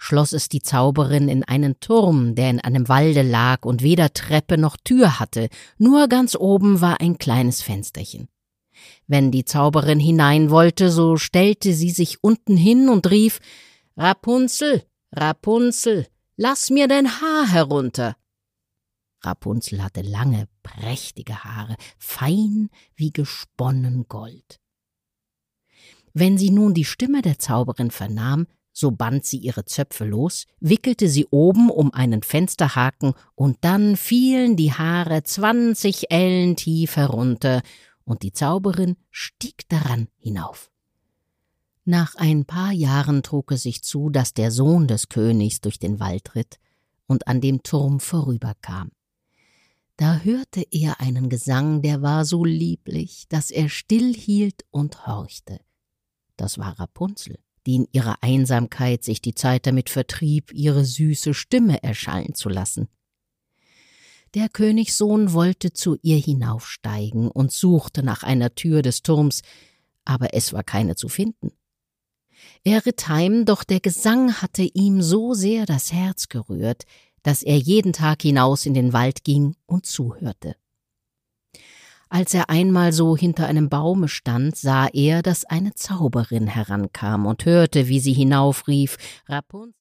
schloss es die Zauberin in einen Turm, der in einem Walde lag und weder Treppe noch Tür hatte, nur ganz oben war ein kleines Fensterchen. Wenn die Zauberin hinein wollte, so stellte sie sich unten hin und rief: »Rapunzel, Rapunzel, lass mir dein Haar herunter!« Rapunzel hatte lange, prächtige Haare, fein wie gesponnen Gold. Wenn sie nun die Stimme der Zauberin vernahm, so band sie ihre Zöpfe los, wickelte sie oben um einen Fensterhaken, und dann fielen die Haare 20 Ellen tief herunter, und die Zauberin stieg daran hinauf. Nach ein paar Jahren trug es sich zu, dass der Sohn des Königs durch den Wald ritt und an dem Turm vorüberkam. Da hörte er einen Gesang, der war so lieblich, dass er stillhielt und horchte. Das war Rapunzel, die in ihrer Einsamkeit sich die Zeit damit vertrieb, ihre süße Stimme erschallen zu lassen. Der Königssohn wollte zu ihr hinaufsteigen und suchte nach einer Tür des Turms, aber es war keine zu finden. Er ritt heim, doch der Gesang hatte ihm so sehr das Herz gerührt, dass er jeden Tag hinaus in den Wald ging und zuhörte. Als er einmal so hinter einem Baume stand, sah er, dass eine Zauberin herankam und hörte, wie sie hinaufrief: »Rapunzel,